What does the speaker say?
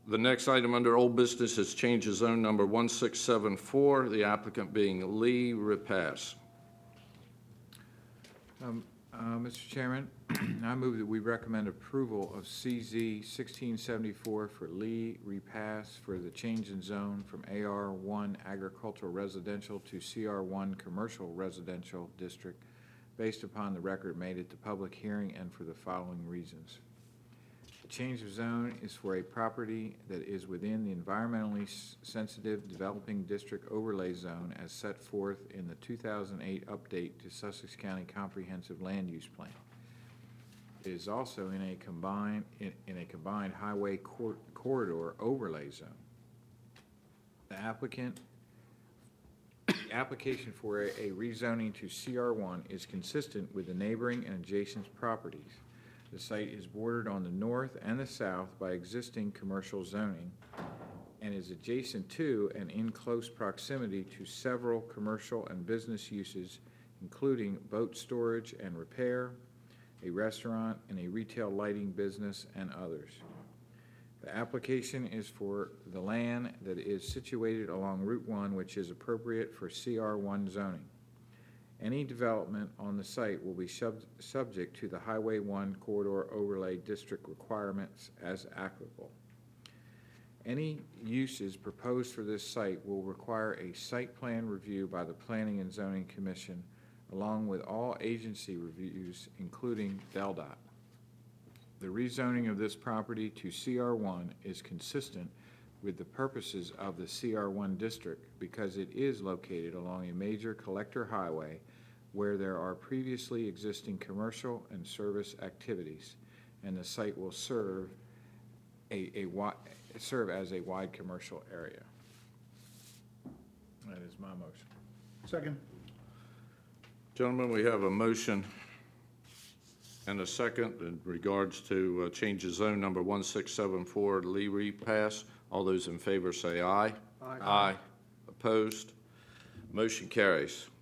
The next item under old business is change of zone number 1674, the applicant being Lee Repass. Mr. Chairman, I move that we recommend approval of CZ 1674 for Lee Repass for the change in zone from AR1 agricultural residential to CR1 commercial residential district based upon the record made at the public hearing and for the following reasons. The change of zone is for a property that is within the environmentally sensitive developing district overlay zone as set forth in the 2008 update to Sussex County Comprehensive Land Use Plan. It is also in a combined highway corridor overlay zone. The application for a rezoning to CR1 is consistent with the neighboring and adjacent properties. The site is bordered on the north and the south by existing commercial zoning and is adjacent to and in close proximity to several commercial and business uses, including boat storage and repair, a restaurant, and a retail lighting business, and others. The application is for the land that is situated along Route 1, which is appropriate for CR1 zoning. Any development on the site will be subject to the Highway 1 Corridor Overlay District requirements as applicable. Any uses proposed for this site will require a site plan review by the Planning and Zoning Commission, along with all agency reviews, including DelDOT. The rezoning of this property to CR1 is consistent with the purposes of the CR1 district because it is located along a major collector highway where there are previously existing commercial and service activities, and the site will serve as a wide commercial area. That is my motion. Second. Gentlemen, we have a motion and a second in regards to change of zone number 1674, Lee Repass. All those in favor say aye. Aye. Aye. Opposed? Motion carries.